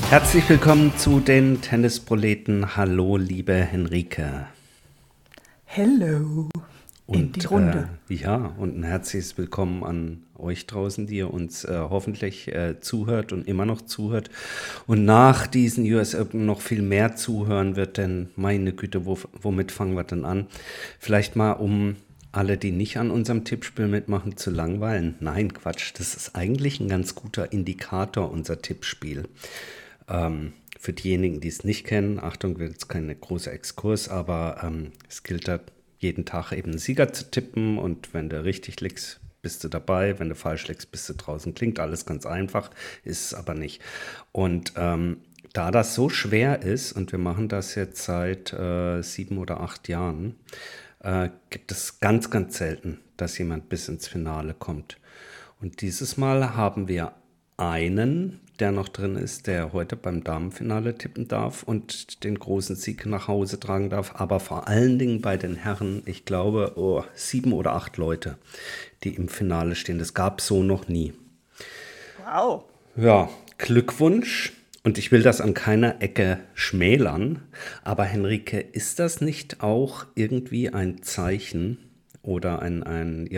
Herzlich willkommen zu den Tennisproleten. Hallo, liebe Henrike. Hello in die Runde. Und ein herzliches Willkommen an euch draußen, die ihr uns hoffentlich zuhört und immer noch zuhört und nach diesen US Open noch viel mehr zuhören wird, denn meine Güte, womit fangen wir denn an? Vielleicht mal, um alle, die nicht an unserem Tippspiel mitmachen, zu langweilen. Nein, Quatsch, das ist eigentlich ein ganz guter Indikator, unser Tippspiel. Für diejenigen, die es nicht kennen, Achtung, wird jetzt kein großer Exkurs, aber es gilt da jeden Tag eben einen Sieger zu tippen und wenn du richtig liegst, bist du dabei, wenn du falsch liegst, bist du draußen. Klingt alles ganz einfach, ist es aber nicht. Und da das so schwer ist und wir machen das jetzt seit 7 oder 8 Jahren, gibt es ganz, ganz selten, dass jemand bis ins Finale kommt. Und dieses Mal haben wir einen, der noch drin ist, der heute beim Damenfinale tippen darf und den großen Sieg nach Hause tragen darf. Aber vor allen Dingen bei den Herren, ich glaube, 7 oder 8 Leute, die im Finale stehen. Das gab es so noch nie. Wow. Ja, Glückwunsch. Und ich will das an keiner Ecke schmälern. Aber Henrike, ist das nicht auch irgendwie ein Zeichen oder ein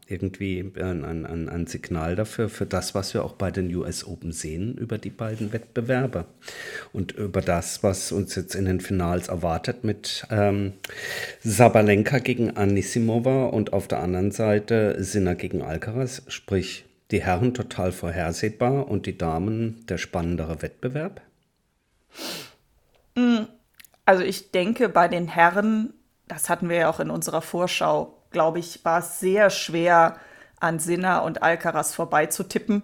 Signal dafür, für das, was wir auch bei den US Open sehen, über die beiden Wettbewerbe und über das, was uns jetzt in den Finals erwartet mit Sabalenka gegen Anisimova und auf der anderen Seite Sinner gegen Alcaraz, sprich die Herren total vorhersehbar und die Damen der spannendere Wettbewerb? Also ich denke, bei den Herren, das hatten wir ja auch in unserer Vorschau, glaube ich, war es sehr schwer, an Sinner und Alcaraz vorbeizutippen.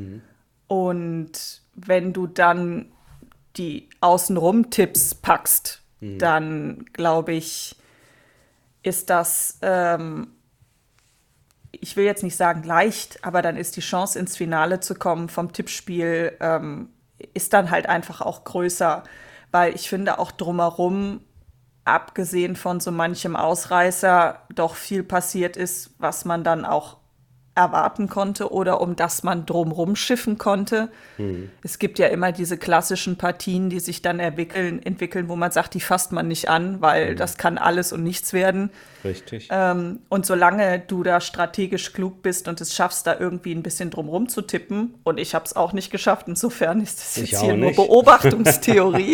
Und wenn du dann die Außenrum-Tipps packst, dann glaube ich, ist das, ich will jetzt nicht sagen leicht, aber dann ist die Chance ins Finale zu kommen vom Tippspiel, ist dann halt einfach auch größer, weil ich finde auch drumherum, abgesehen von so manchem Ausreißer, doch viel passiert ist, was man dann auch erwarten konnte oder um das man drumrum schiffen konnte. Es gibt ja immer diese klassischen Partien, die sich dann entwickeln, wo man sagt, die fasst man nicht an, weil das kann alles und nichts werden. Richtig. Und solange du da strategisch klug bist und es schaffst, da irgendwie ein bisschen drumrum zu tippen, und ich habe es auch nicht geschafft, insofern ist das Ich jetzt auch hier nur nicht. Beobachtungstheorie,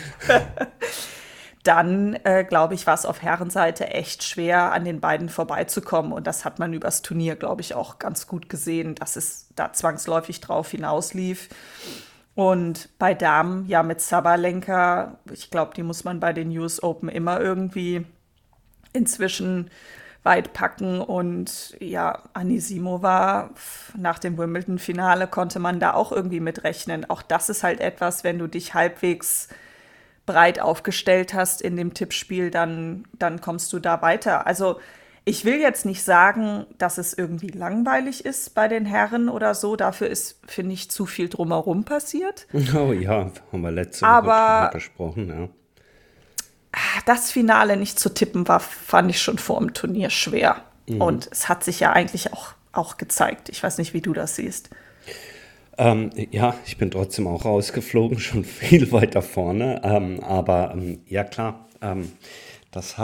dann, glaube ich, war es auf Herrenseite echt schwer, an den beiden vorbeizukommen. Und das hat man übers Turnier, glaube ich, auch ganz gut gesehen, dass es da zwangsläufig drauf hinauslief. Und bei Damen, ja, mit Sabalenka, ich glaube, die muss man bei den US Open immer irgendwie inzwischen weit packen. Und ja, Anisimova, nach dem Wimbledon-Finale konnte man da auch irgendwie mitrechnen. Auch das ist halt etwas, wenn du dich halbwegs breit aufgestellt hast in dem Tippspiel, dann kommst du da weiter. Also ich will jetzt nicht sagen, dass es irgendwie langweilig ist bei den Herren oder so. Dafür ist, finde ich, zu viel drumherum passiert. Oh ja, haben wir letzte Woche Aber drüber gesprochen, ja. das Finale nicht zu tippen war, fand ich schon vor dem Turnier schwer. Und es hat sich ja eigentlich auch gezeigt. Ich weiß nicht, wie du das siehst. Ja, ich bin trotzdem auch rausgeflogen, schon viel weiter vorne. Ja klar, das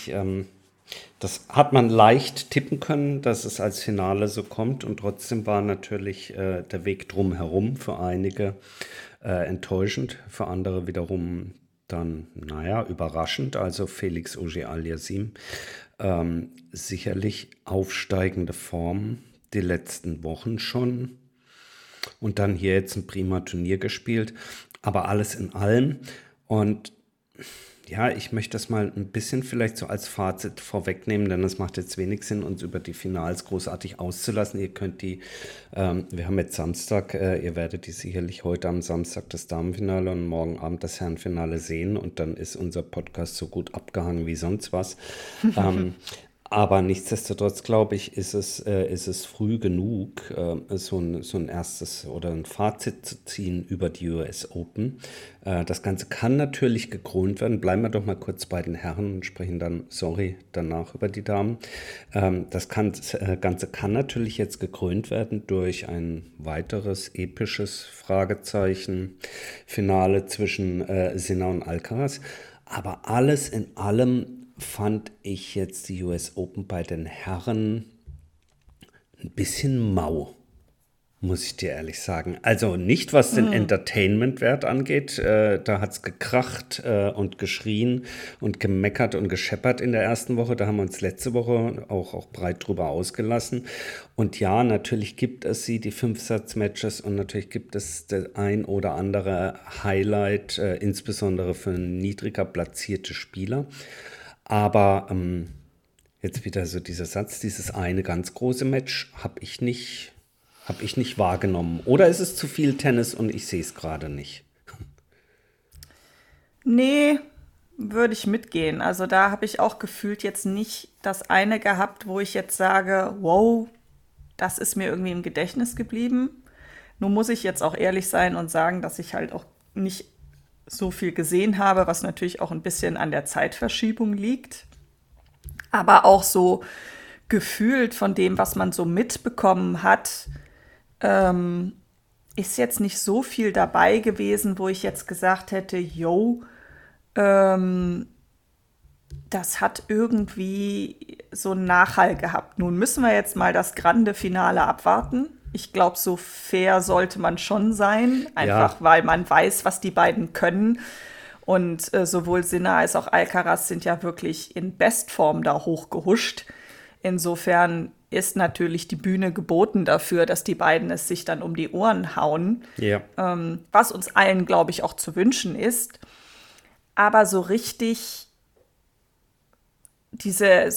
hat man leicht tippen können, dass es als Finale so kommt. Und trotzdem war natürlich der Weg drumherum für einige enttäuschend, für andere wiederum dann, naja, überraschend. Also Felix Auger-Aliassime, sicherlich aufsteigende Form die letzten Wochen schon. Und dann hier jetzt ein prima Turnier gespielt, aber alles in allem. Und ja, ich möchte das mal ein bisschen vielleicht so als Fazit vorwegnehmen, denn es macht jetzt wenig Sinn, uns über die Finals großartig auszulassen. Ihr könnt wir haben jetzt Samstag, ihr werdet die sicherlich heute am Samstag das Damenfinale und morgen Abend das Herrenfinale sehen und dann ist unser Podcast so gut abgehangen wie sonst was. Aber nichtsdestotrotz, glaube ich, ist es früh genug, so ein erstes oder ein Fazit zu ziehen über die US Open. Das Ganze kann natürlich gekrönt werden. Bleiben wir doch mal kurz bei den Herren und sprechen dann, sorry, danach über die Damen. Ganze kann natürlich jetzt gekrönt werden durch ein weiteres episches Fragezeichen Finale zwischen Sinner und Alcaraz. Aber alles in allem fand ich jetzt die US Open bei den Herren ein bisschen mau, muss ich dir ehrlich sagen. Also nicht, was den Entertainment-Wert angeht. Da hat es gekracht und geschrien und gemeckert und gescheppert in der ersten Woche. Da haben wir uns letzte Woche auch breit drüber ausgelassen. Und ja, natürlich gibt es die Fünfsatz-Matches und natürlich gibt es das ein oder andere Highlight, insbesondere für niedriger platzierte Spieler. Aber jetzt wieder so dieser Satz, dieses eine ganz große Match habe ich nicht wahrgenommen. Oder ist es zu viel Tennis und ich sehe es gerade nicht? Nee, würde ich mitgehen. Also da habe ich auch gefühlt jetzt nicht das eine gehabt, wo ich jetzt sage, wow, das ist mir irgendwie im Gedächtnis geblieben. Nur muss ich jetzt auch ehrlich sein und sagen, dass ich halt auch nicht so viel gesehen habe, was natürlich auch ein bisschen an der Zeitverschiebung liegt. Aber auch so gefühlt von dem, was man so mitbekommen hat, ist jetzt nicht so viel dabei gewesen, wo ich jetzt gesagt hätte, yo, das hat irgendwie so einen Nachhall gehabt. Nun müssen wir jetzt mal das grande Finale abwarten. Ich glaube, so fair sollte man schon sein, einfach weil man weiß, was die beiden können. Und sowohl Sinner als auch Alcaraz sind ja wirklich in Bestform da hochgehuscht. Insofern ist natürlich die Bühne geboten dafür, dass die beiden es sich dann um die Ohren hauen. Ja. Was uns allen, glaube ich, auch zu wünschen ist. Aber so richtig diese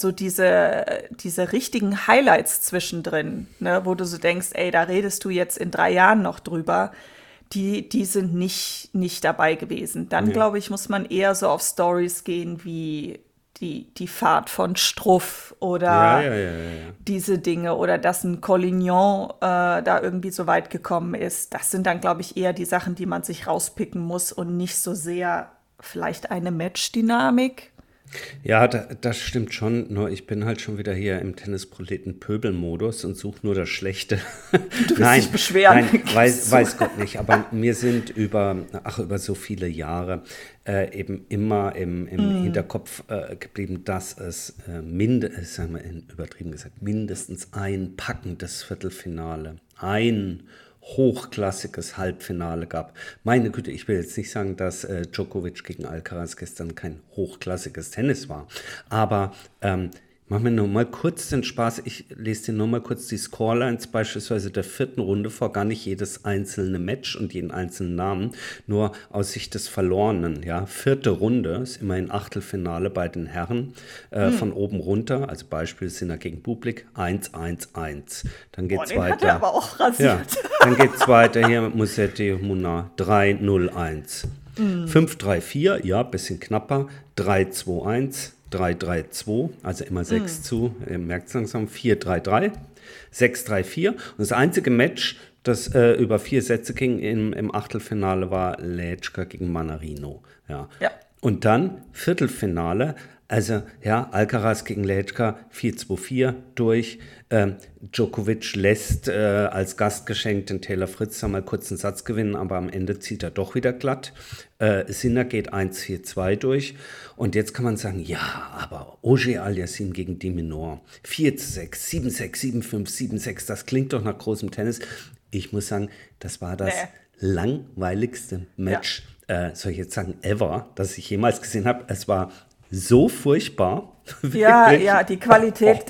richtigen Highlights zwischendrin, ne, wo du so denkst, ey, da redest du jetzt in 3 Jahren noch drüber, die sind nicht dabei gewesen. Dann, glaube ich, muss man eher so auf Stories gehen wie die Fahrt von Struff oder diese Dinge oder dass ein Collignon da irgendwie so weit gekommen ist. Das sind dann, glaube ich, eher die Sachen, die man sich rauspicken muss und nicht so sehr vielleicht eine Matchdynamik. Ja, das stimmt schon, nur ich bin halt schon wieder hier im Tennisproleten-Pöbel-Modus und suche nur das Schlechte. Du willst dich beschweren. Nein, weiß Gott nicht, aber mir sind über so viele Jahre eben immer im Hinterkopf geblieben, dass es sagen wir übertrieben gesagt, mindestens ein packendes Viertelfinale, ein hochklassiges Halbfinale gab. Meine Güte, ich will jetzt nicht sagen, dass Djokovic gegen Alcaraz gestern kein hochklassiges Tennis war, aber machen wir nur mal kurz den Spaß. Ich lese dir nur mal kurz die Scorelines beispielsweise der 4. Runde vor, gar nicht jedes einzelne Match und jeden einzelnen Namen, nur aus Sicht des Verlorenen. Ja, 4. Runde ist immerhin Achtelfinale bei den Herren von oben runter, also Beispiel Sinner gegen Bublik 1-1-1. Dann geht's weiter. Hat er aber auch rasiert. Ja, dann geht's weiter hier mit Musetti Munar 3-0-1. 5-3-4, ja, bisschen knapper. 3-2-1. 3-3-2, also immer 6 zu, ihr merkt es langsam, 4-3-3, 6-3-4. Und das einzige Match, das über 4 Sätze ging im Achtelfinale, war Lejčka gegen Mannarino. Ja. Und dann Viertelfinale, also ja, Alcaraz gegen Lejčka 4-2-4 durch. Djokovic lässt als Gastgeschenk den Taylor Fritz mal kurz einen Satz gewinnen, aber am Ende zieht er doch wieder glatt. Sinner geht 1-4-2 durch. Und jetzt kann man sagen, ja, aber Auger Aliassime gegen de Minaur 4-6, 7-6, 7-5, 7-6, das klingt doch nach großem Tennis. Ich muss sagen, das war das langweiligste Match, soll ich jetzt sagen, ever, das ich jemals gesehen habe. Es war so furchtbar. Ja, die Qualität,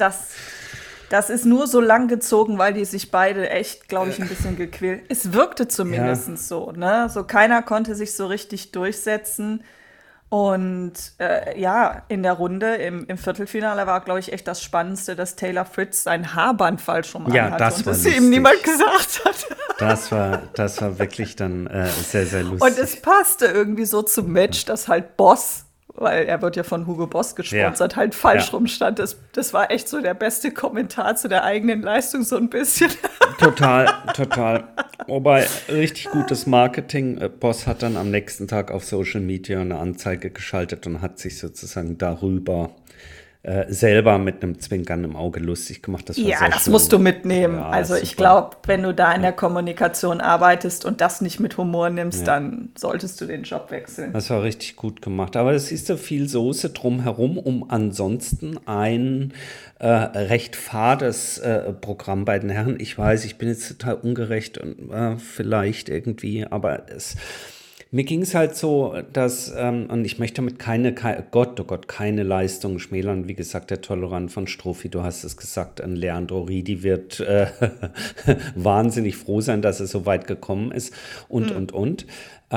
das ist nur so lang gezogen, weil die sich beide echt, glaube ich, ein bisschen gequält. Es wirkte zumindest so, ne? So keiner konnte sich so richtig durchsetzen. Und in der Runde im Viertelfinale war, glaube ich, echt das Spannendste, dass Taylor Fritz sein Haarband schon mal anhatte das und war das lustig. ihm niemand gesagt hat. Das war wirklich dann sehr, sehr lustig. Und es passte irgendwie so zum Match, dass halt Boss weil er wird ja von Hugo Boss gesponsert, halt falsch rumstand. Das war echt so der beste Kommentar zu der eigenen Leistung, so ein bisschen. Total. Wobei, richtig gutes Marketing. Boss hat dann am nächsten Tag auf Social Media eine Anzeige geschaltet und hat sich sozusagen darüber selber mit einem Zwinkern im Auge lustig gemacht. Das war sehr das schön. musst du mitnehmen. Ja, also ich super. glaube, wenn du da in der Kommunikation arbeitest und das nicht mit Humor nimmst, dann solltest du den Job wechseln. Das war richtig gut gemacht. Aber es ist so viel Soße drumherum, um ansonsten ein recht fades Programm bei den Herren. Ich weiß, ich bin jetzt total ungerecht und vielleicht irgendwie, aber mir ging es halt so, dass, und ich möchte damit keine Leistung schmälern. Wie gesagt, der Tolerant von Strophi, du hast es gesagt, ein Leandro Ridi wird wahnsinnig froh sein, dass er so weit gekommen ist und.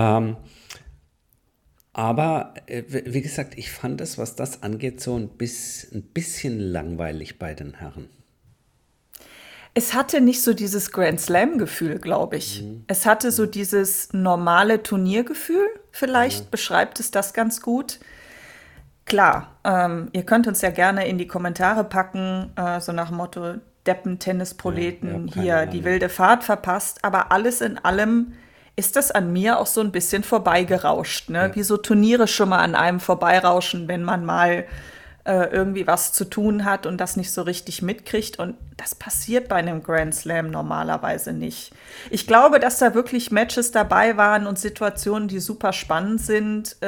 Aber wie gesagt, ich fand es, was das angeht, so ein bisschen langweilig bei den Herren. Es hatte nicht so dieses Grand Slam-Gefühl, glaube ich. Es hatte so dieses normale Turniergefühl. Vielleicht beschreibt es das ganz gut. Klar, ihr könnt uns ja gerne in die Kommentare packen, so nach dem Motto Deppen, Tennisproleten, hier die wilde Fahrt verpasst. Aber alles in allem ist das an mir auch so ein bisschen vorbeigerauscht. Ne? Wie so Turniere schon mal an einem vorbeirauschen, wenn man mal irgendwie was zu tun hat und das nicht so richtig mitkriegt. Und das passiert bei einem Grand Slam normalerweise nicht. Ich glaube, dass da wirklich Matches dabei waren und Situationen, die super spannend sind.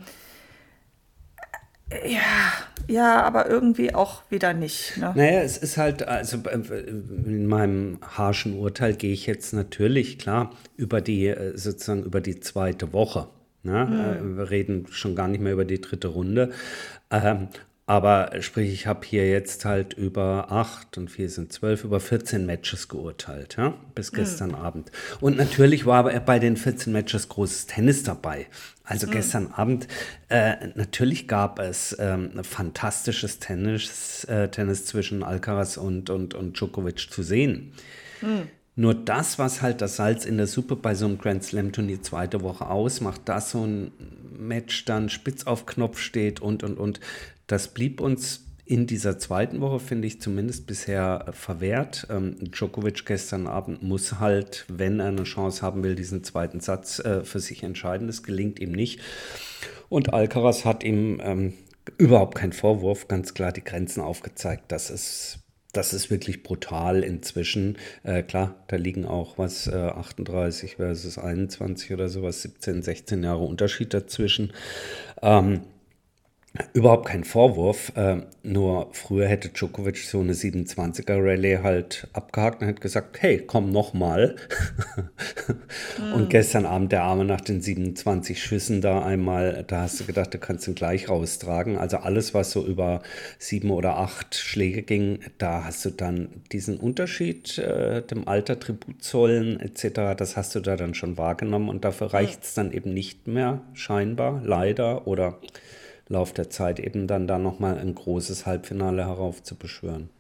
Aber irgendwie auch wieder nicht. Ne? Naja, es ist halt, also in meinem harschen Urteil gehe ich jetzt natürlich, klar, über die zweite Woche. Ne? Wir reden schon gar nicht mehr über die dritte Runde. Aber sprich, ich habe hier jetzt halt über 8 und 4 sind 12, über 14 Matches geurteilt, ja, bis gestern Abend. Und natürlich war aber bei den 14 Matches großes Tennis dabei. Also gestern Abend, natürlich gab es fantastisches Tennis zwischen Alcaraz und Djokovic zu sehen. Nur das, was halt das Salz in der Suppe bei so einem Grand Slam Turnier zweite Woche ausmacht, dass so ein Match dann spitz auf Knopf steht und. Das blieb uns in dieser zweiten Woche, finde ich, zumindest bisher verwehrt. Djokovic gestern Abend muss halt, wenn er eine Chance haben will, diesen zweiten Satz für sich entscheiden. Das gelingt ihm nicht. Und Alcaraz hat ihm überhaupt keinen Vorwurf, ganz klar die Grenzen aufgezeigt. Das ist wirklich brutal inzwischen. Klar, da liegen auch 38 versus 21 oder sowas, 17, 16 Jahre Unterschied dazwischen. Überhaupt kein Vorwurf, nur früher hätte Djokovic so eine 27er-Rallye halt abgehakt und hätte gesagt, hey, komm noch mal. Und gestern Abend der Arme nach den 27 Schüssen da einmal, da hast du gedacht, du kannst ihn gleich raustragen. Also alles, was so über 7 oder 8 Schläge ging, da hast du dann diesen Unterschied, dem Alter Tribut zollen etc., das hast du da dann schon wahrgenommen und dafür reicht es dann eben nicht mehr, scheinbar, leider, oder Lauf der Zeit eben dann da nochmal ein großes Halbfinale heraufzubeschwören.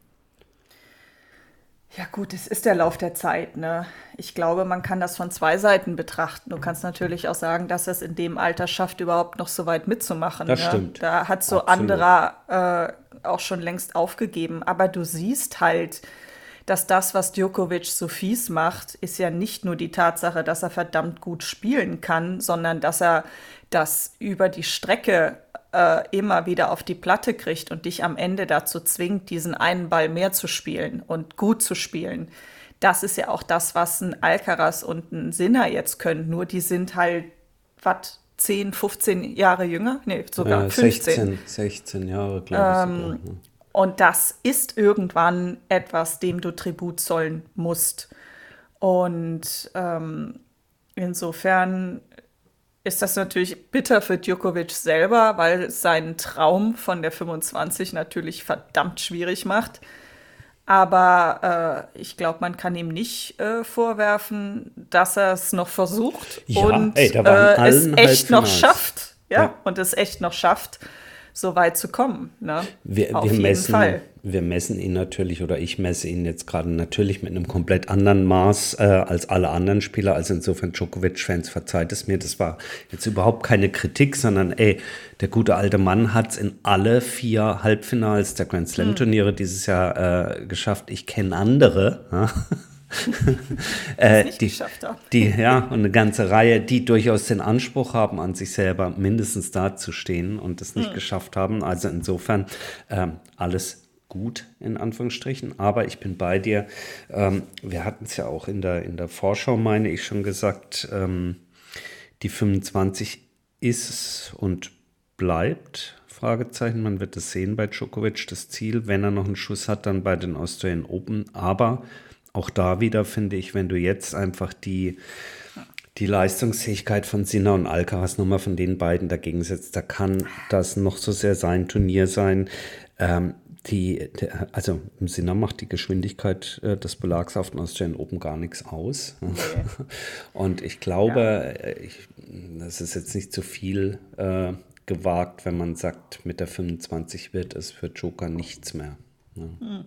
Ja gut, es ist der Lauf der Zeit. Ne? Ich glaube, man kann das von zwei Seiten betrachten. Du kannst natürlich auch sagen, dass es in dem Alter schafft, überhaupt noch so weit mitzumachen. Das ne? stimmt. Da hat so Absolut. anderer auch schon längst aufgegeben. Aber du siehst halt, dass das, was Djokovic so fies macht, ist ja nicht nur die Tatsache, dass er verdammt gut spielen kann, sondern dass er das über die Strecke immer wieder auf die Platte kriegt und dich am Ende dazu zwingt, diesen einen Ball mehr zu spielen und gut zu spielen. Das ist ja auch das, was ein Alcaraz und ein Sinner jetzt können. Nur die sind halt, 10, 15 Jahre jünger? Nee, sogar 15. 16 Jahre, glaube ich. Sogar. Und das ist irgendwann etwas, dem du Tribut zollen musst. Und insofern ist das natürlich bitter für Djokovic selber, weil es seinen Traum von der 25 natürlich verdammt schwierig macht. Aber ich glaube, man kann ihm nicht vorwerfen, dass er es noch versucht und es echt noch schafft. Ja, und es echt noch schafft, so weit zu kommen. Ne? Wir Auf jeden Fall. wir messen ihn natürlich, oder ich messe ihn jetzt gerade natürlich mit einem komplett anderen Maß als alle anderen Spieler. Also insofern, Djokovic-Fans, verzeiht es mir, das war jetzt überhaupt keine Kritik, sondern der gute alte Mann hat es in alle 4 Halbfinals der Grand Slam-Turniere dieses Jahr geschafft. Ich kenne andere, ja. Nicht geschafft haben. Und eine ganze Reihe, die durchaus den Anspruch haben, an sich selber mindestens dazustehen und das nicht geschafft haben. Also insofern alles gut, in Anführungsstrichen. Aber ich bin bei dir. Wir hatten es ja auch in der Vorschau, meine ich, schon gesagt, die 25 ist und bleibt, Fragezeichen. Man wird es sehen bei Djokovic, das Ziel. Wenn er noch einen Schuss hat, dann bei den Australian Open. Aber auch da wieder finde ich, wenn du jetzt einfach die Leistungsfähigkeit von Sinner und Alcaraz nochmal von den beiden dagegen setzt, da kann das noch so sehr sein Turnier sein. Also im Sinner macht die Geschwindigkeit des Belags auf den Australian Open gar nichts aus. Okay. Und ich glaube, das ist jetzt nicht zu viel gewagt, wenn man sagt, mit der 25 wird es für Joker nichts mehr. Ja.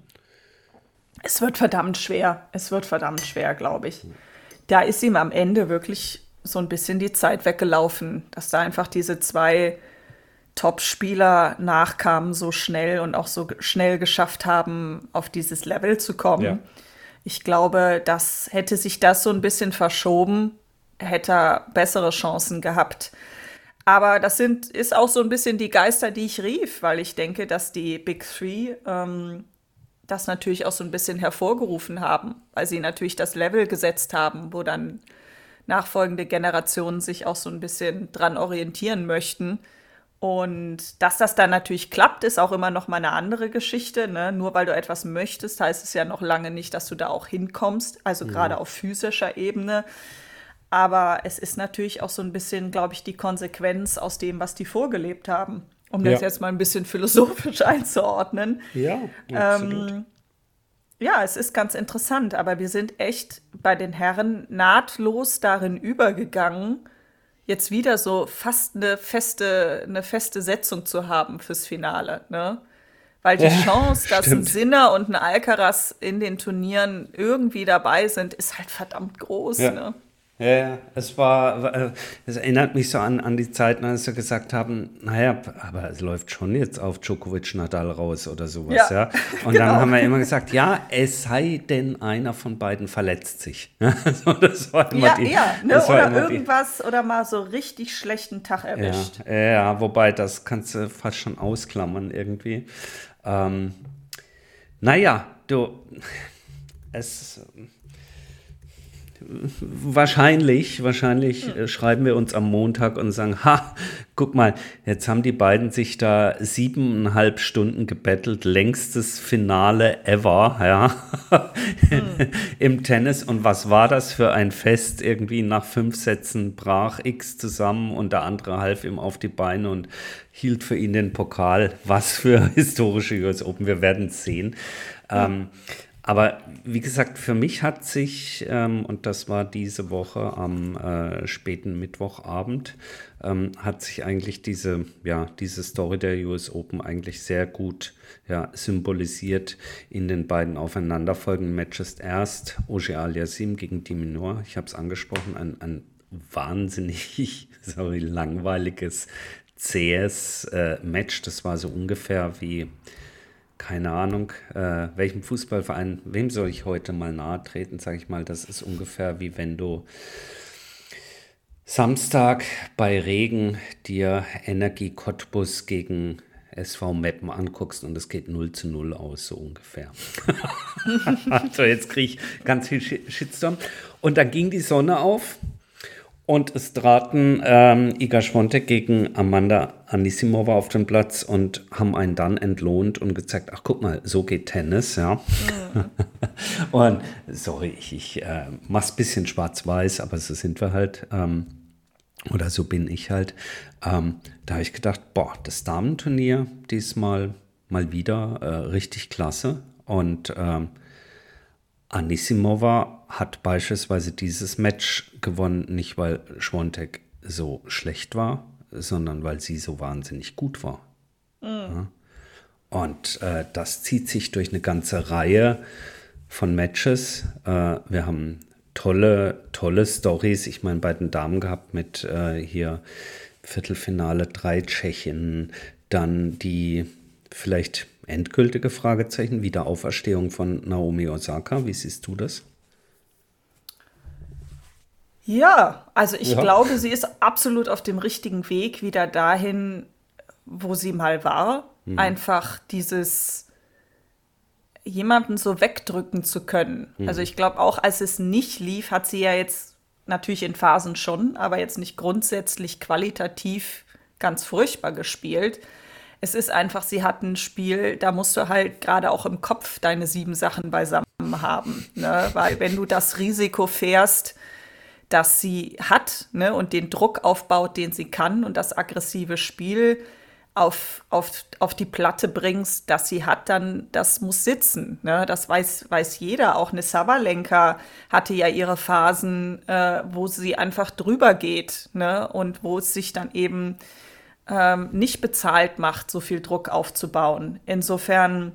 Es wird verdammt schwer. Glaube ich. Da ist ihm am Ende wirklich so ein bisschen die Zeit weggelaufen, dass da einfach diese 2 Top-Spieler nachkamen so schnell und auch so schnell geschafft haben, auf dieses Level zu kommen. Ja. Ich glaube, hätte sich das so ein bisschen verschoben, hätte er bessere Chancen gehabt. Aber das ist auch so ein bisschen die Geister, die ich rief, weil ich denke, dass die Big Three das natürlich auch so ein bisschen hervorgerufen haben, weil sie natürlich das Level gesetzt haben, wo dann nachfolgende Generationen sich auch so ein bisschen dran orientieren möchten. Und dass das dann natürlich klappt, ist auch immer noch mal eine andere Geschichte. Ne? Nur weil du etwas möchtest, heißt es ja noch lange nicht, dass du da auch hinkommst, also gerade auf physischer Ebene. Aber es ist natürlich auch so ein bisschen, glaube ich, die Konsequenz aus dem, was die vorgelebt haben. Um das jetzt mal ein bisschen philosophisch einzuordnen. Ja, absolut. Es ist ganz interessant, aber wir sind echt bei den Herren nahtlos darin übergegangen, jetzt wieder so fast eine feste Setzung zu haben fürs Finale. Ne? Weil die Chance, dass ein Sinner und ein Alcaraz in den Turnieren irgendwie dabei sind, ist halt verdammt groß. Ja. Ne? Ja, es erinnert mich so an die Zeiten, als wir gesagt haben, naja, aber es läuft schon jetzt auf Djokovic, Nadal raus oder sowas, ja. Und dann haben wir immer gesagt, ja, es sei denn, einer von beiden verletzt sich. So, das war immer oder irgendwas oder mal so richtig schlechten Tag erwischt. Ja, wobei, das kannst du fast schon ausklammern irgendwie. Wahrscheinlich schreiben wir uns am Montag und sagen, guck mal, jetzt haben die beiden sich da 7,5 Stunden gebettelt, längstes Finale ever, ja, im Tennis. Und was war das für ein Fest? Irgendwie nach 5 Sätzen brach X zusammen und der andere half ihm auf die Beine und hielt für ihn den Pokal. Was für historische US Open, wir werden es sehen. Aber wie gesagt, für mich hat sich, und das war diese Woche am späten Mittwochabend, hat sich eigentlich diese Story der US Open eigentlich sehr gut symbolisiert in den beiden aufeinanderfolgenden Matches. Erst Auger-Aliassime gegen de Minaur, ich habe es angesprochen, ein wahnsinnig langweiliges, zähes Match. Das war so ungefähr wie... Keine Ahnung, welchem Fußballverein, wem soll ich heute mal nahe treten, sage ich mal, das ist ungefähr wie wenn du Samstag bei Regen dir Energie Cottbus gegen SV Meppen anguckst und es geht 0:0 aus, so ungefähr. Also jetzt kriege ich ganz viel Shitstorm. Und dann ging die Sonne auf. Und es traten Iga Świątek gegen Amanda Anisimova auf den Platz und haben einen dann entlohnt und gezeigt, ach guck mal, so geht Tennis, ja. Und sorry, ich mach's ein bisschen schwarz-weiß, aber so sind wir halt, oder so bin ich halt. Da habe ich gedacht, das Damenturnier diesmal mal wieder richtig klasse. Und Anisimova hat beispielsweise dieses Match gewonnen, nicht weil Świątek so schlecht war, sondern weil sie so wahnsinnig gut war. Ja. Und das zieht sich durch eine ganze Reihe von Matches. Wir haben tolle Storys. Ich meine, bei den Damen gehabt mit hier Viertelfinale 3 Tschechen, dann die vielleicht endgültige Fragezeichen, Wiederauferstehung von Naomi Osaka. Wie siehst du das? Ja, also ich Ja. glaube, sie ist absolut auf dem richtigen Weg, wieder dahin, wo sie mal war. Einfach dieses jemanden so wegdrücken zu können. Also ich glaube, auch als es nicht lief, hat sie ja jetzt natürlich in Phasen schon, aber jetzt nicht grundsätzlich qualitativ ganz furchtbar gespielt. Es ist einfach, sie hat ein Spiel, da musst du halt gerade auch im Kopf deine 7 Sachen beisammen haben. Ne? Weil wenn du das Risiko fährst, das sie hat, ne, und den Druck aufbaut, den sie kann und das aggressive Spiel auf die Platte bringst, das sie hat, dann das muss sitzen. Ne? Das weiß jeder. Auch eine Sabalenka hatte ja ihre Phasen, wo sie einfach drüber geht, ne? Und wo es sich dann eben nicht bezahlt macht, so viel Druck aufzubauen. Insofern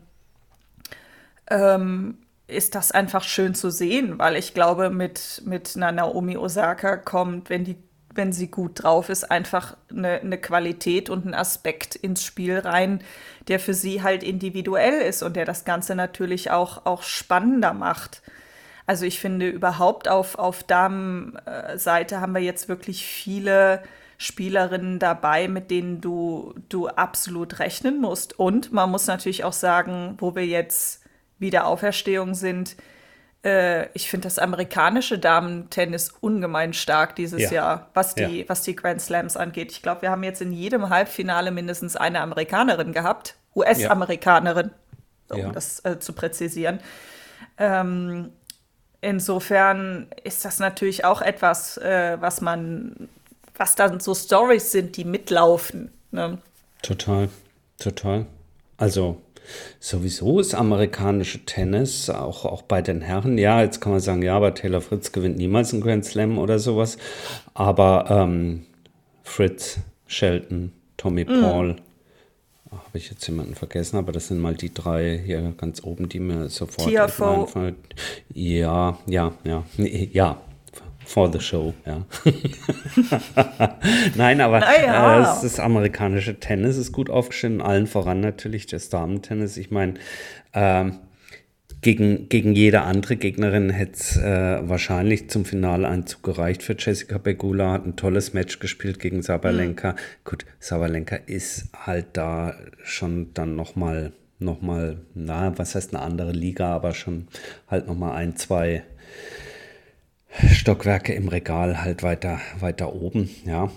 ist das einfach schön zu sehen, weil ich glaube, mit einer Naomi Osaka kommt, wenn sie gut drauf ist, einfach eine Qualität und ein Aspekt ins Spiel rein, der für sie halt individuell ist und der das Ganze natürlich auch spannender macht. Also ich finde überhaupt auf Damenseite haben wir jetzt wirklich viele Spielerinnen dabei, mit denen du absolut rechnen musst. Und man muss natürlich auch sagen, wo wir jetzt wieder Auferstehung sind, ich finde das amerikanische Damen-Tennis ungemein stark dieses Ja, Jahr, ja, was die Grand Slams angeht. Ich glaube, wir haben jetzt in jedem Halbfinale mindestens eine Amerikanerin gehabt, ja, US-Amerikanerin, um ja. das zu präzisieren. Ähm, Insofern ist das natürlich auch etwas, was dann so Stories sind, die mitlaufen. Ne? Total, total. Also sowieso ist amerikanische Tennis, auch bei den Herren, ja, jetzt kann man sagen, ja, aber Taylor Fritz gewinnt niemals einen Grand Slam oder sowas. Aber Fritz, Shelton, Tommy Paul, habe ich jetzt jemanden vergessen, aber das sind mal die 3 hier ganz oben, die mir sofort eben Tiafoe, einfallen. Ja, ja, ja, ja, for the show, ja. Nein, aber naja, das amerikanische Tennis ist gut aufgestellt, allen voran natürlich das Damen-Tennis. Ich meine, gegen jede andere Gegnerin hätte es wahrscheinlich zum Finaleinzug gereicht für Jessica Pegula, hat ein tolles Match gespielt gegen Sabalenka. Gut, Sabalenka ist halt da schon dann nochmal, na, was heißt eine andere Liga, aber schon halt nochmal 1, 2 Stockwerke im Regal halt weiter oben, ja.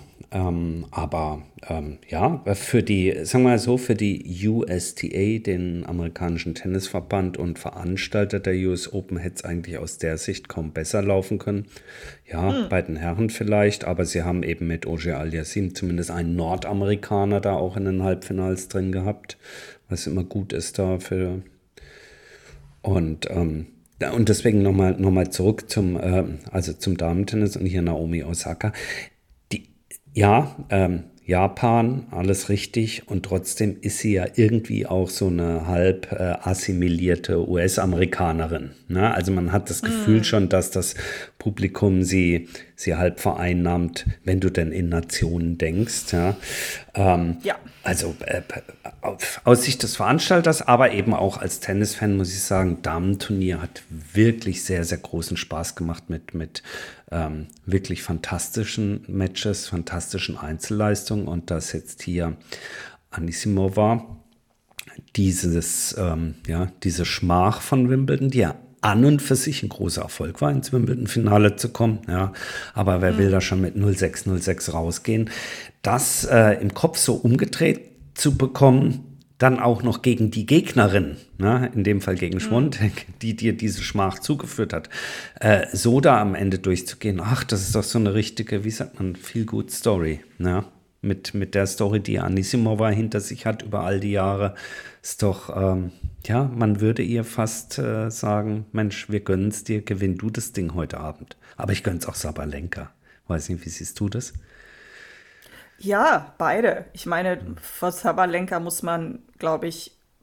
Ja, sagen wir mal so, für die USTA, den amerikanischen Tennisverband und Veranstalter der US Open, hätte es eigentlich aus der Sicht kaum besser laufen können. Ja, bei den Herren vielleicht, aber sie haben eben mit Auger Aliassime zumindest einen Nordamerikaner da auch in den Halbfinals drin gehabt, was immer gut ist da für. Und deswegen nochmal zurück zum Damen-Tennis und hier Naomi Osaka. Ja, Japan, alles richtig. Und trotzdem ist sie ja irgendwie auch so eine halb assimilierte US-Amerikanerin. Ne? Also man hat das Gefühl schon, dass das Publikum sie halb vereinnahmt, wenn du denn in Nationen denkst. Ja? ja. Also aus Sicht des Veranstalters, aber eben auch als Tennisfan muss ich sagen, Damenturnier hat wirklich sehr, sehr großen Spaß gemacht mit wirklich fantastischen Matches, fantastischen Einzelleistungen. Und das jetzt hier Anisimova, diese Schmach von Wimbledon, die ja an und für sich ein großer Erfolg war, ins Wimbledon-Finale zu kommen. Ja, aber wer will da schon mit 0-6, 0-6 rausgehen? Das im Kopf so umgedreht zu bekommen, dann auch noch gegen die Gegnerin, ne, in dem Fall gegen Schwontek, die dir diese Schmach zugeführt hat, so da am Ende durchzugehen, ach, das ist doch so eine richtige, wie sagt man, Feel-Good-Story, ne? Mit der Story, die Anisimova hinter sich hat über all die Jahre, ist doch, ja, man würde ihr fast sagen, Mensch, wir gönnen es dir, gewinn du das Ding heute Abend. Aber ich gönn's auch Sabalenka. Weiß nicht, wie siehst du das? Ja, beide. Ich meine, vor Sabalenka muss man, glaube ich,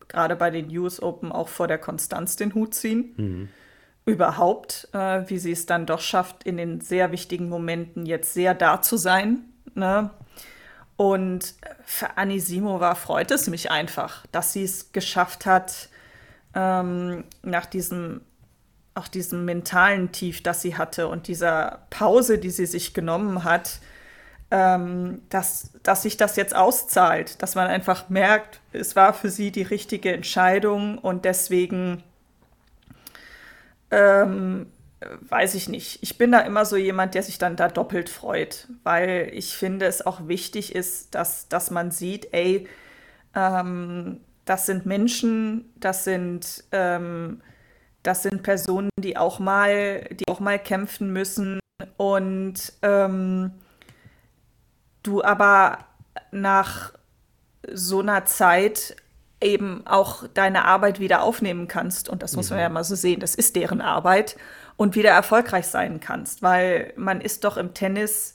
gerade bei den US Open auch vor der Konstanz den Hut ziehen. Überhaupt, wie sie es dann doch schafft, in den sehr wichtigen Momenten jetzt sehr da zu sein. Ne? Und für Anisimova freut es mich einfach, dass sie es geschafft hat, nach diesem mentalen Tief, das sie hatte und dieser Pause, die sie sich genommen hat, dass sich das jetzt auszahlt, dass man einfach merkt, es war für sie die richtige Entscheidung und deswegen weiß ich nicht. Ich bin da immer so jemand, der sich dann da doppelt freut, weil ich finde, es auch wichtig ist, dass man sieht, ey, das sind Menschen, das sind Personen, die auch mal kämpfen müssen und du aber nach so einer Zeit eben auch deine Arbeit wieder aufnehmen kannst. Und das muss man ja mal so sehen, das ist deren Arbeit und wieder erfolgreich sein kannst, weil man ist doch im Tennis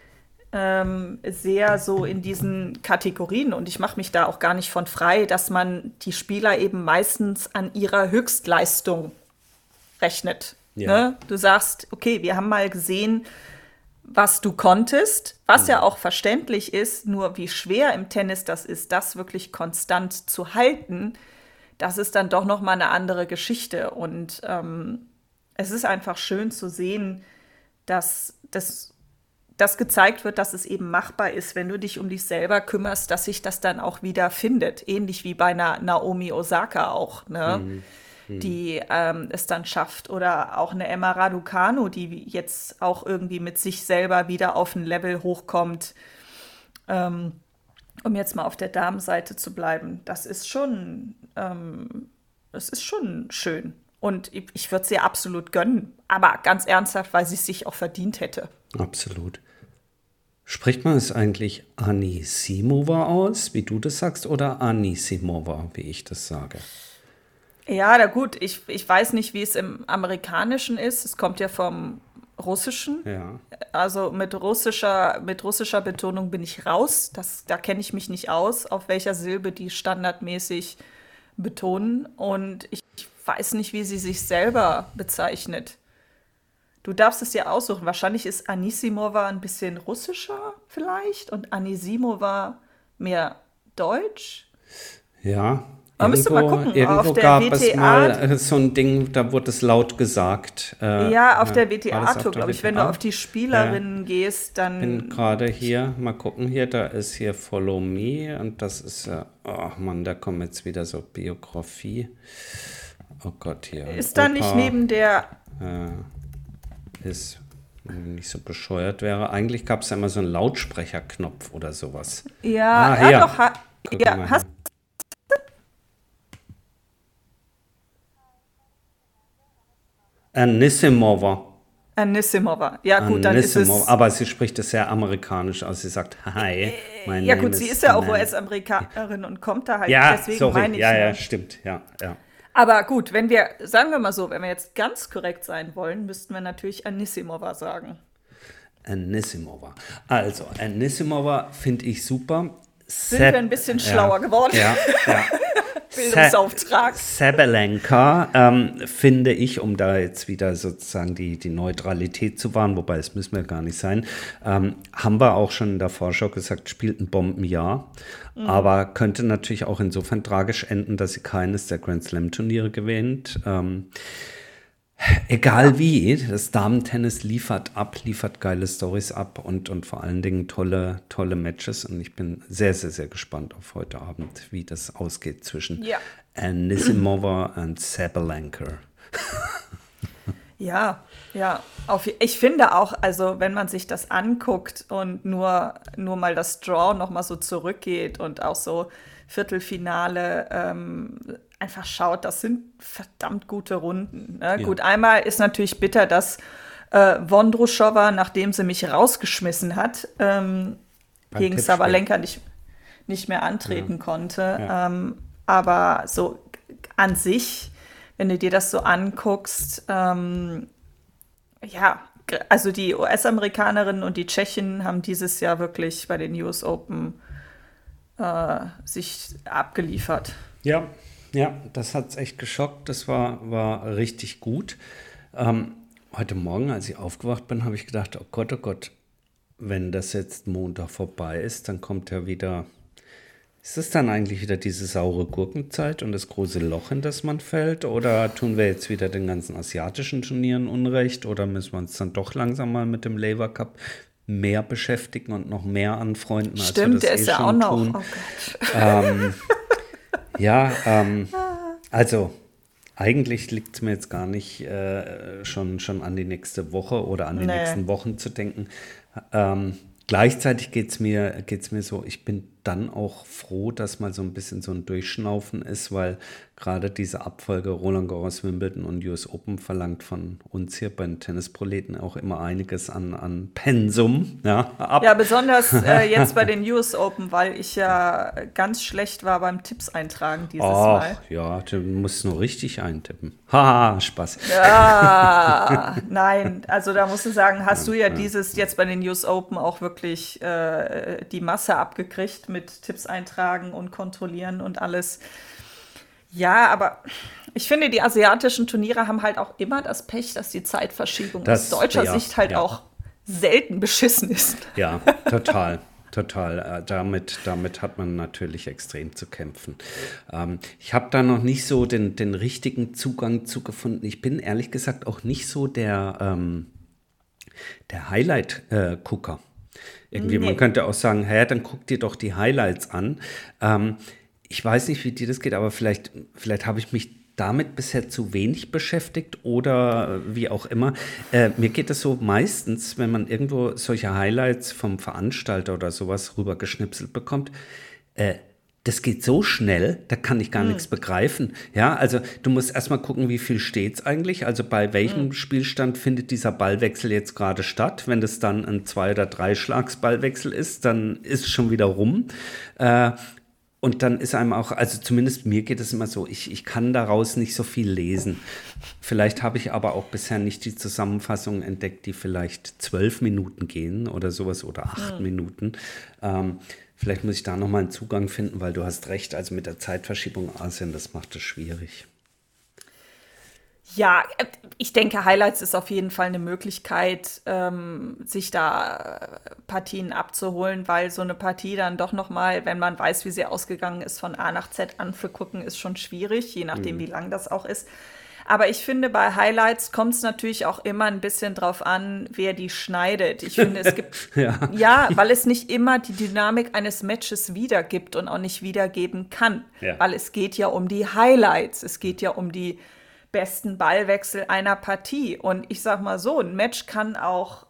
sehr so in diesen Kategorien und ich mache mich da auch gar nicht von frei, dass man die Spieler eben meistens an ihrer Höchstleistung rechnet. Ja. Ne? Du sagst, okay, wir haben mal gesehen, was du konntest, was ja auch verständlich ist, nur wie schwer im Tennis das ist, das wirklich konstant zu halten, das ist dann doch noch mal eine andere Geschichte. Und es ist einfach schön zu sehen, dass das gezeigt wird, dass es eben machbar ist, wenn du dich um dich selber kümmerst, dass sich das dann auch wieder findet. Ähnlich wie bei einer Naomi Osaka auch, ne? Die es dann schafft. Oder auch eine Emma Raducanu, die jetzt auch irgendwie mit sich selber wieder auf ein Level hochkommt. Um jetzt mal auf der Damenseite zu bleiben. Das ist schon schön. Und ich würde es ihr absolut gönnen. Aber ganz ernsthaft, weil sie es sich auch verdient hätte. Absolut. Spricht man es eigentlich Anisimova aus, wie du das sagst, oder Anisimova, wie ich das sage? Ja, na gut, ich weiß nicht, wie es im Amerikanischen ist. Es kommt ja vom Russischen. Ja. Also mit russischer Betonung bin ich raus. Da kenne ich mich nicht aus, auf welcher Silbe die standardmäßig betonen. Und ich weiß nicht, wie sie sich selber bezeichnet. Du darfst es dir aussuchen. Wahrscheinlich ist Anisimova ein bisschen russischer vielleicht und Anisimova mehr deutsch. Ja. Man müsste mal gucken, irgendwo auf der gab WTA. es mal so ein Ding, da wurde es laut gesagt. Ja, auf der alles WTA-Tour, auf der glaube ich. Wenn du WTA. auf die Spielerinnen gehst, Ich bin dann. gerade hier, mal gucken hier, da ist hier Follow Me und das ist, oh Mann, da kommen jetzt wieder so Biografie. Oh Gott, hier. Ist da nicht neben der. Ist, wenn nicht so bescheuert wäre. Eigentlich gab es ja immer so einen Lautsprecherknopf oder sowas. Ja, hier. doch. Guck Ja, mal hast hier. Anisimova. Anisimova. Ja, gut, dann ist es. Aber sie spricht es sehr amerikanisch aus. Sie sagt, hi, mein Ja, Name gut, sie is ist ja auch Nan. US-Amerikanerin und kommt da halt. Ja, Deswegen sorry. meine ich. Ja, Ne? ja, stimmt. Ja, ja. Aber gut, sagen wir mal so, wenn wir jetzt ganz korrekt sein wollen, müssten wir natürlich Anisimova sagen. Anisimova. Also, Anisimova finde ich super. Sind wir ein bisschen schlauer geworden? Ja, ja. Bildungsauftrag. Sabalenka, finde ich, um da jetzt wieder sozusagen die Neutralität zu wahren, wobei es müssen wir gar nicht sein, haben wir auch schon in der Vorschau gesagt, spielt ein Bombenjahr, aber könnte natürlich auch insofern tragisch enden, dass sie keines der Grand Slam Turniere gewinnt. Egal wie, das Damentennis liefert geile Storys ab und vor allen Dingen tolle Matches. Und ich bin sehr, sehr, sehr gespannt auf heute Abend, wie das ausgeht zwischen Anisimova und Sabalenka. Ja. Ich finde auch, also wenn man sich das anguckt und nur mal das Draw noch mal so zurückgeht und auch so Viertelfinale einfach schaut, das sind verdammt gute Runden. Ne? Ja. Gut, einmal ist natürlich bitter, dass Vondrousova, nachdem sie mich rausgeschmissen hat, gegen Sabalenka nicht mehr antreten konnte. Ja. Aber so an sich, wenn du dir das so anguckst, also die US-Amerikanerinnen und die Tschechen haben dieses Jahr wirklich bei den US Open sich abgeliefert. Ja, Ja, das hat es echt geschockt. Das war richtig gut. Heute Morgen, als ich aufgewacht bin, habe ich gedacht, oh Gott, wenn das jetzt Montag vorbei ist, dann kommt ja wieder. Ist es dann eigentlich wieder diese saure Gurkenzeit und das große Loch, in das man fällt? Oder tun wir jetzt wieder den ganzen asiatischen Turnieren Unrecht? Oder müssen wir uns dann doch langsam mal mit dem Laver Cup mehr beschäftigen und noch mehr anfreunden, als wir Stimmt, das der ist ja auch schon noch. tun? Oh Gott. Ja, also eigentlich liegt es mir jetzt gar nicht schon an die nächste Woche oder an die Nee. nächsten Wochen zu denken. Gleichzeitig geht's mir so, ich bin dann auch froh, dass mal so ein bisschen so ein Durchschnaufen ist, weil gerade diese Abfolge Roland Garros, Wimbledon und US Open verlangt von uns hier bei den Tennisproleten auch immer einiges an Pensum, ja, Ja, ab. besonders jetzt bei den US Open, weil ich ja ganz schlecht war beim Tipps eintragen dieses Mal. Ach, ja, du musst nur richtig eintippen. Haha, Spaß. Ja, nein, also da musst du sagen, hast du ja dieses jetzt bei den US Open auch wirklich die Masse abgekriegt mit Tipps eintragen und kontrollieren und alles. Ja, aber ich finde, die asiatischen Turniere haben halt auch immer das Pech, dass die Zeitverschiebung aus Das, deutscher ja, Sicht halt ja. auch selten beschissen ist. Ja, total. Total. Damit hat man natürlich extrem zu kämpfen. Ich habe da noch nicht so den richtigen Zugang zu gefunden. Ich bin ehrlich gesagt auch nicht so der Highlight-Gucker. Irgendwie, man Nee. könnte auch sagen, hä, dann guck dir doch die Highlights an. Ich weiß nicht, wie dir das geht, aber vielleicht habe ich mich damit bisher zu wenig beschäftigt oder wie auch immer. Mir geht es so meistens, wenn man irgendwo solche Highlights vom Veranstalter oder sowas rübergeschnipselt bekommt, das geht so schnell, da kann ich gar nichts begreifen. Ja, also du musst erstmal gucken, wie viel steht's eigentlich. Also bei welchem Spielstand findet dieser Ballwechsel jetzt gerade statt. Wenn das dann ein 2- oder 3-Schlagsballwechsel ist, dann ist es schon wieder rum. Und dann ist einem auch, also zumindest mir geht es immer so, ich kann daraus nicht so viel lesen. Vielleicht habe ich aber auch bisher nicht die Zusammenfassungen entdeckt, die vielleicht 12 Minuten gehen oder sowas oder 8 Minuten. Vielleicht muss ich da nochmal einen Zugang finden, weil du hast recht, also mit der Zeitverschiebung Asien, das macht es schwierig. Ja, ich denke, Highlights ist auf jeden Fall eine Möglichkeit, sich da Partien abzuholen, weil so eine Partie dann doch noch mal, wenn man weiß, wie sie ausgegangen ist, von A nach Z anzugucken, ist schon schwierig, je nachdem, wie lang das auch ist. Aber ich finde, bei Highlights kommt es natürlich auch immer ein bisschen drauf an, wer die schneidet. Ich finde, es gibt, Ja. ja, weil es nicht immer die Dynamik eines Matches wiedergibt und auch nicht wiedergeben kann. Ja. Weil es geht ja um die Highlights, es geht ja um die besten Ballwechsel einer Partie. Und ich sag mal so, ein Match kann auch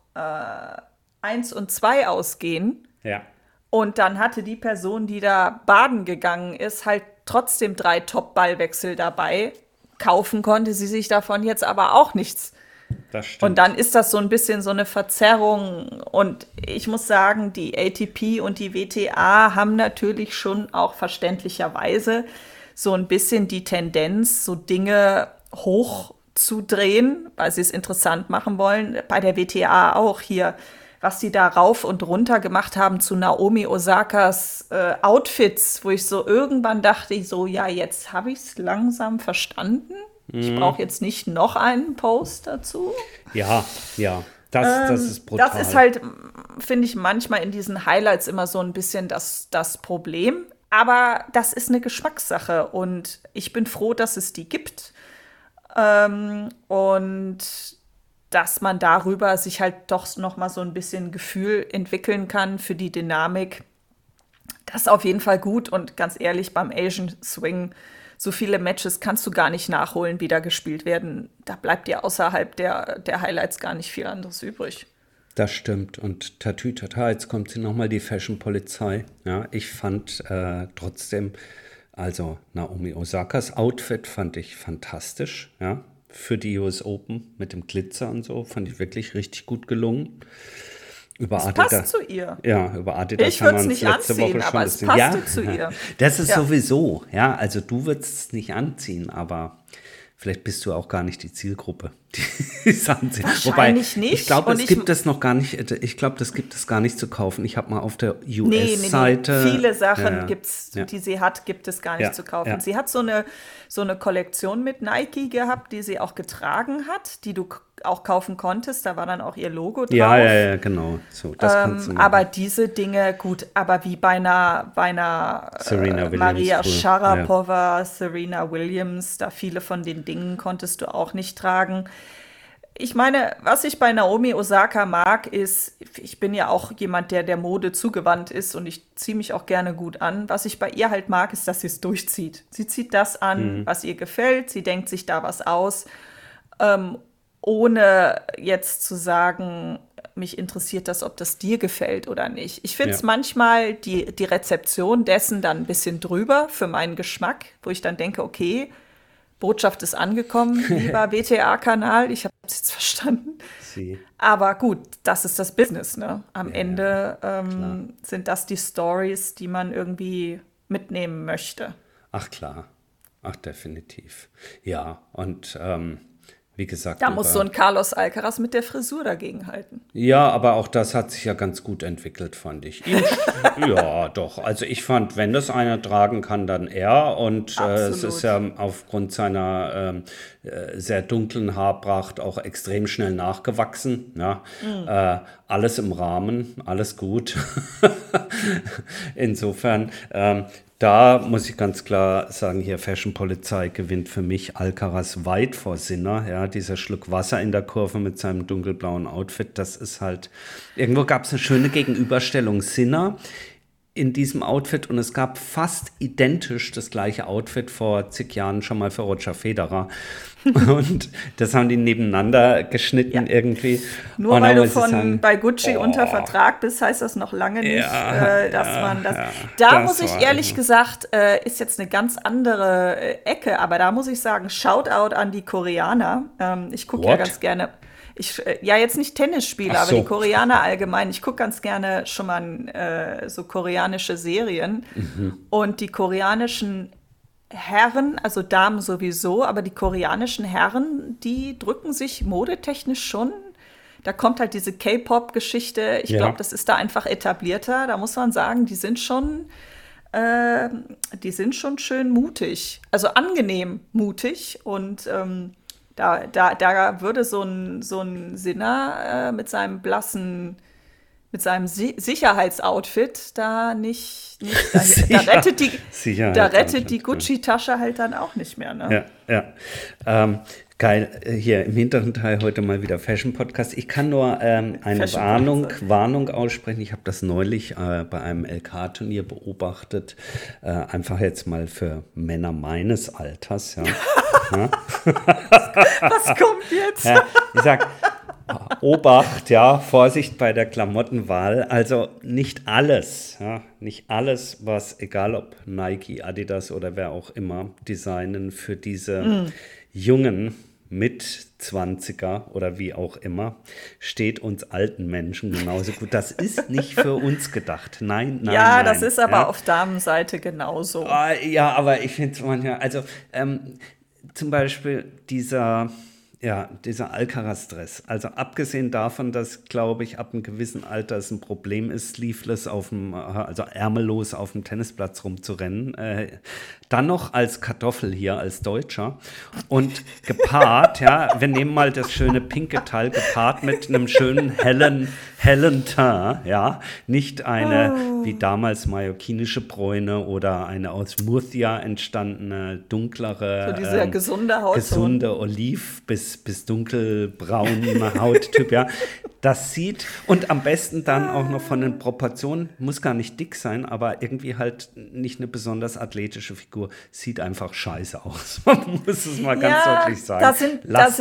1-2 ausgehen. Ja. Und dann hatte die Person, die da baden gegangen ist, halt trotzdem 3 Top-Ballwechsel dabei. Kaufen konnte sie sich davon jetzt aber auch nichts. Das stimmt. Und dann ist das so ein bisschen so eine Verzerrung. Und ich muss sagen, die ATP und die WTA haben natürlich schon auch verständlicherweise so ein bisschen die Tendenz, so Dinge hochzudrehen, weil sie es interessant machen wollen. Bei der WTA auch hier, was sie da rauf und runter gemacht haben zu Naomi Osakas Outfits, wo ich so irgendwann dachte, so ja, jetzt habe ich es langsam verstanden. Ich brauche jetzt nicht noch einen Post dazu. Ja, das ist brutal. Das ist halt, finde ich, manchmal in diesen Highlights immer so ein bisschen das Problem. Aber das ist eine Geschmackssache und ich bin froh, dass es die gibt. Und dass man darüber sich halt doch noch mal so ein bisschen Gefühl entwickeln kann für die Dynamik. Das ist auf jeden Fall gut und ganz ehrlich, beim Asian Swing, so viele Matches kannst du gar nicht nachholen, die da gespielt werden. Da bleibt dir außerhalb der Highlights gar nicht viel anderes übrig. Das stimmt. Und Tatütata, jetzt kommt sie nochmal die Fashion-Polizei. Ja, ich fand trotzdem, also Naomi Osakas Outfit fand ich fantastisch. Ja, für die US Open mit dem Glitzer und so, fand ich wirklich richtig gut gelungen. Über Es Adidas, passt zu ihr. über Adidas Ich würde es wir nicht uns letzte anziehen, Woche schon aber ein es bisschen- passte zu ihr. Das ist Ja. sowieso, ja, also du würdest es nicht anziehen, aber Vielleicht bist du auch gar nicht die Zielgruppe. Die Sachen sehen. Wahrscheinlich nicht. Ich glaube, Und das gibt es noch gar nicht. Ich glaube, das gibt es gar nicht zu kaufen. Ich habe mal auf der Nee. US-Seite. Viele Sachen Ja, gibt's, ja. die sie hat, gibt es gar nicht Ja, zu kaufen. ja. Sie hat so eine Kollektion mit Nike gehabt, die sie auch getragen hat, die du auch kaufen konntest. Da war dann auch ihr Logo drauf. Ja, genau. So, das kannst du machen. Aber diese Dinge, gut, aber wie bei einer Serena Williams Maria früher. Sharapova, Serena Williams, da viele von den Dingen konntest du auch nicht tragen. Ich meine, was ich bei Naomi Osaka mag, ist, ich bin ja auch jemand, der Mode zugewandt ist und ich ziehe mich auch gerne gut an. Was ich bei ihr halt mag, ist, dass sie es durchzieht. Sie zieht das an, was ihr gefällt, sie denkt sich da was aus, ohne jetzt zu sagen, mich interessiert das, ob das dir gefällt oder nicht. Ich finde es manchmal die Rezeption dessen dann ein bisschen drüber für meinen Geschmack, wo ich dann denke, okay, Botschaft ist angekommen, lieber WTA-Kanal, ich habe es jetzt verstanden. Aber gut, das ist das Business, ne? Am Ende sind das die Stories, die man irgendwie mitnehmen möchte. Ach klar, ach definitiv. Ja, und wie gesagt. Da muss so ein Carlos Alcaraz mit der Frisur dagegen halten. Ja, aber auch das hat sich ja ganz gut entwickelt, fand ich. Ja, doch. Also ich fand, wenn das einer tragen kann, dann er. Und es ist ja aufgrund seiner sehr dunklen Haarpracht auch extrem schnell nachgewachsen. Ja. Alles im Rahmen, alles gut. Insofern, da muss ich ganz klar sagen, hier Fashion-Polizei gewinnt für mich Alcaraz weit vor Sinner. Ja, dieser Schluck Wasser in der Kurve mit seinem dunkelblauen Outfit, das ist halt, irgendwo gab es eine schöne Gegenüberstellung. Sinner in diesem Outfit und es gab fast identisch das gleiche Outfit vor zig Jahren schon mal für Roger Federer. Und das haben die nebeneinander geschnitten irgendwie. Nur und weil du bei Gucci unter Vertrag bist, heißt das noch lange nicht, dass man das... Da muss ich ehrlich gesagt, ist jetzt eine ganz andere Ecke, aber da muss ich sagen, Shoutout an die Koreaner. Ich gucke ja ganz gerne... jetzt nicht Tennisspieler, aber die Koreaner allgemein. Ich gucke ganz gerne schon mal so koreanische Serien. Und die koreanischen Herren, also Damen sowieso, aber die koreanischen Herren, die drücken sich modetechnisch schon. Da kommt halt diese K-Pop-Geschichte. Ich glaube, das ist da einfach etablierter. Da muss man sagen, die sind schon schön mutig. Also angenehm mutig und da würde so ein Sinner mit seinem Sicherheitsoutfit da nicht da rettet die Gucci-Tasche halt dann auch nicht mehr. Ne? Ja. Geil, hier im hinteren Teil heute mal wieder Fashion-Podcast. Ich kann nur eine Warnung aussprechen. Ich habe das neulich bei einem LK-Turnier beobachtet. Einfach jetzt mal für Männer meines Alters. Ja. Ja. Was kommt jetzt? Ja, ich sag, Obacht, Vorsicht bei der Klamottenwahl. Also nicht alles, was, egal ob Nike, Adidas oder wer auch immer, designen für diese jungen Mit-20er oder wie auch immer, steht uns alten Menschen genauso gut. Das ist nicht für uns gedacht. Nein. Ja, das ist aber auf Damenseite genauso. Ja, aber ich finde es manchmal, also zum Beispiel dieser Alcaraz-Dress. Also abgesehen davon, dass, glaube ich, ab einem gewissen Alter es ein Problem ist, sleeveless also ärmellos auf dem Tennisplatz rumzurennen. Dann noch als Kartoffel hier, als Deutscher. Und gepaart, wir nehmen mal das schöne pinke Teil, gepaart mit einem schönen hellen Teint, Nicht eine, wie damals mallorquinische Bräune oder eine aus Murcia entstandene, dunklere, so dieser gesunde Oliv bis dunkelbraune Hauttyp, Das sieht, und am besten dann auch noch von den Proportionen, muss gar nicht dick sein, aber irgendwie halt nicht eine besonders athletische Figur, sieht einfach scheiße aus. Man muss es mal ganz deutlich sagen.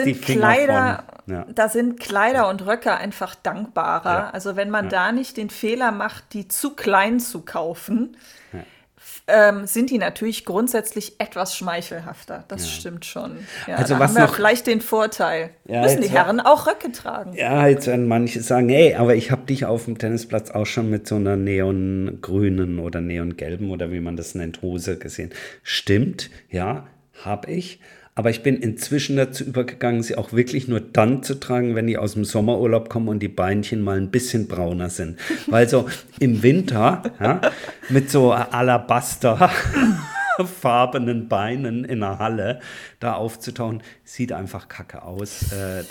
Da sind Kleider und Röcke einfach dankbarer. Ja. Also wenn man da nicht den Fehler macht, die zu klein zu kaufen, sind die natürlich grundsätzlich etwas schmeichelhafter. Das stimmt schon. Ja, also da was haben wir noch, vielleicht den Vorteil. Müssen die Herren auch Röcke tragen. Ja, jetzt werden manche sagen, hey, aber ich habe dich auf dem Tennisplatz auch schon mit so einer neongrünen oder neongelben oder wie man das nennt, Hose gesehen. Stimmt, habe ich. Aber ich bin inzwischen dazu übergegangen, sie auch wirklich nur dann zu tragen, wenn die aus dem Sommerurlaub kommen und die Beinchen mal ein bisschen brauner sind. Weil so im Winter, ja, mit so alabasterfarbenen Beinen in der Halle da aufzutauchen, sieht einfach kacke aus.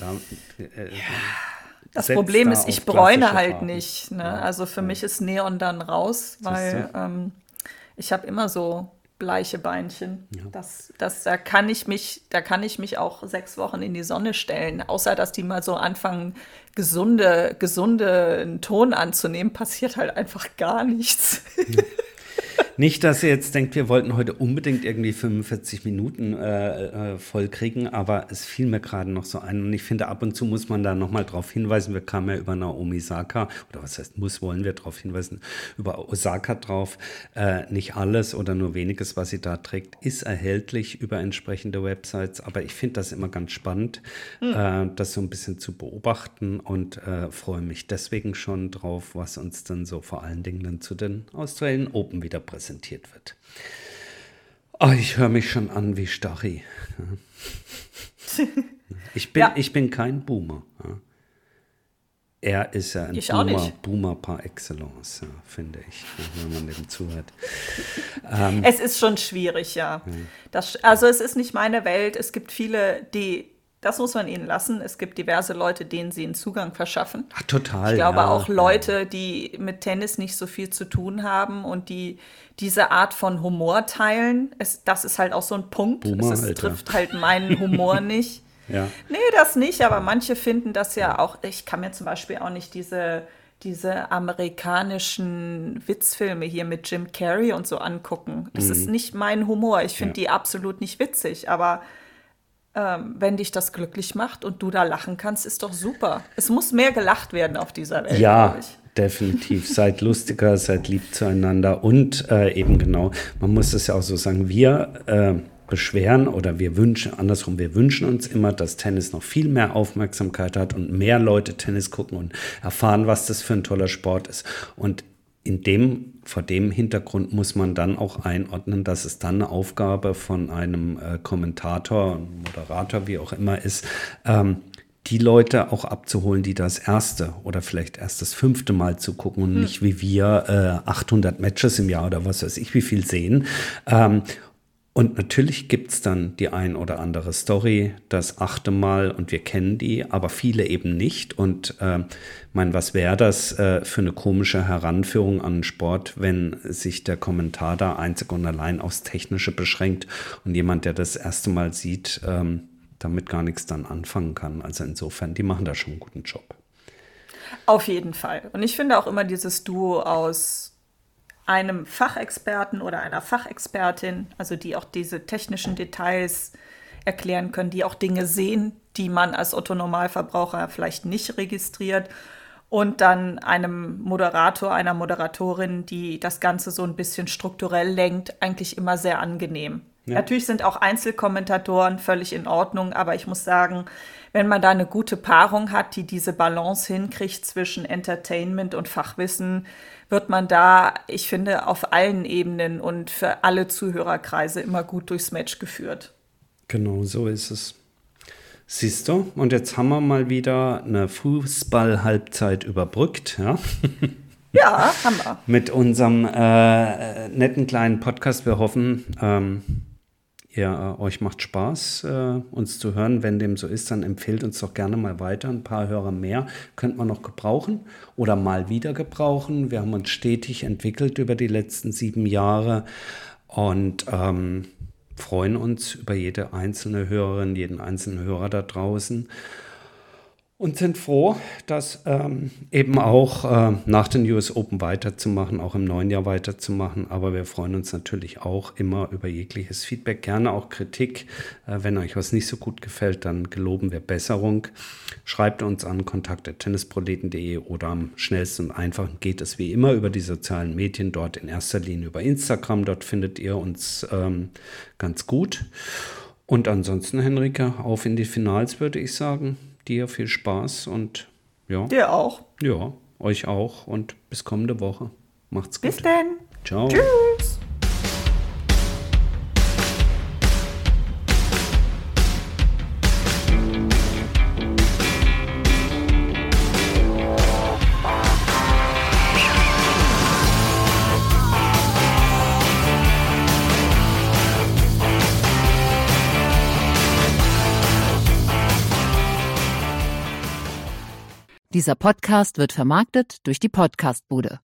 Das Problem ist, ich bräune halt Farben. nicht. Ne? Ja, also für mich ist Neon dann raus, weil ich habe immer so bleiche Beinchen. Ja. Da kann ich mich auch 6 Wochen in die Sonne stellen. Außer, dass die mal so anfangen, gesunde Ton anzunehmen, passiert halt einfach gar nichts. Ja. Nicht, dass ihr jetzt denkt, wir wollten heute unbedingt irgendwie 45 Minuten voll kriegen, aber es fiel mir gerade noch so ein. Und ich finde, ab und zu muss man da nochmal drauf hinweisen. Wir kamen ja über Naomi Osaka, oder was heißt wollen wir darauf hinweisen, über Osaka drauf. Nicht alles oder nur weniges, was sie da trägt, ist erhältlich über entsprechende Websites. Aber ich finde das immer ganz spannend, das so ein bisschen zu beobachten und freue mich deswegen schon drauf, was uns dann so vor allen Dingen dann zu den Australian Open wieder präsentiert wird. Oh, ich höre mich schon an wie Stachy. Ja. Ich bin kein Boomer. Ja. Er ist ja ein Boomer par excellence, ja, finde ich, wenn man dem zuhört. Es ist schon schwierig, ja. Also es ist nicht meine Welt. Es gibt viele, das muss man ihnen lassen. Es gibt diverse Leute, denen sie einen Zugang verschaffen. Ach, total. Ich glaube auch Leute, die mit Tennis nicht so viel zu tun haben und die diese Art von Humor teilen. Das ist halt auch so ein Punkt. Boomer, es trifft halt meinen Humor nicht. Ja. Nee, das nicht, aber manche finden das ja auch. Ich kann mir zum Beispiel auch nicht diese amerikanischen Witzfilme hier mit Jim Carrey und so angucken. Das ist nicht mein Humor. Ich finde die absolut nicht witzig, aber wenn dich das glücklich macht und du da lachen kannst, ist doch super. Es muss mehr gelacht werden auf dieser Welt, glaube ich. Definitiv. Seid lustiger, seid lieb zueinander und eben genau, man muss es ja auch so sagen, wir beschweren oder wir wünschen uns immer, dass Tennis noch viel mehr Aufmerksamkeit hat und mehr Leute Tennis gucken und erfahren, was das für ein toller Sport ist. Und vor dem Hintergrund muss man dann auch einordnen, dass es dann eine Aufgabe von einem Kommentator, Moderator, wie auch immer ist, die Leute auch abzuholen, die das erste oder vielleicht erst das 5. Mal zugucken und nicht wie wir 800 Matches im Jahr oder was weiß ich wie viel sehen. Und natürlich gibt es dann die ein oder andere Story, das 8. Mal und wir kennen die, aber viele eben nicht. Und was wäre das für eine komische Heranführung an den Sport, wenn sich der Kommentar da einzig und allein aufs Technische beschränkt und jemand, der das erste Mal sieht, damit gar nichts dann anfangen kann. Also insofern, die machen da schon einen guten Job. Auf jeden Fall. Und ich finde auch immer dieses Duo aus einem Fachexperten oder einer Fachexpertin, also die auch diese technischen Details erklären können, die auch Dinge sehen, die man als Otto-Normalverbraucher vielleicht nicht registriert, und dann einem Moderator, einer Moderatorin, die das Ganze so ein bisschen strukturell lenkt, eigentlich immer sehr angenehm. Ja. Natürlich sind auch Einzelkommentatoren völlig in Ordnung, aber ich muss sagen, wenn man da eine gute Paarung hat, die diese Balance hinkriegt zwischen Entertainment und Fachwissen, wird man da, ich finde, auf allen Ebenen und für alle Zuhörerkreise immer gut durchs Match geführt. Genau, so ist es. Siehst du? Und jetzt haben wir mal wieder eine Fußball-Halbzeit überbrückt, ja? Ja, haben wir. Mit unserem netten kleinen Podcast. Wir hoffen, euch macht Spaß, uns zu hören. Wenn dem so ist, dann empfehlt uns doch gerne mal weiter. Ein paar Hörer mehr könnte man noch gebrauchen oder mal wieder gebrauchen. Wir haben uns stetig entwickelt über die letzten 7 Jahre und freuen uns über jede einzelne Hörerin, jeden einzelnen Hörer da draußen. Und sind froh, das eben auch nach den US Open weiterzumachen, auch im neuen Jahr weiterzumachen. Aber wir freuen uns natürlich auch immer über jegliches Feedback, gerne auch Kritik. Wenn euch was nicht so gut gefällt, dann geloben wir Besserung. Schreibt uns an kontakt@tennisproleten.de oder am schnellsten und einfachen geht es wie immer über die sozialen Medien, dort in erster Linie über Instagram. Dort findet ihr uns ganz gut. Und ansonsten, Henrike, auf in die Finals, würde ich sagen. Dir viel Spaß und ja. Dir auch. Ja, euch auch und bis kommende Woche. Macht's gut. Bis dann. Ciao. Tschüss. Dieser Podcast wird vermarktet durch die Podcastbude.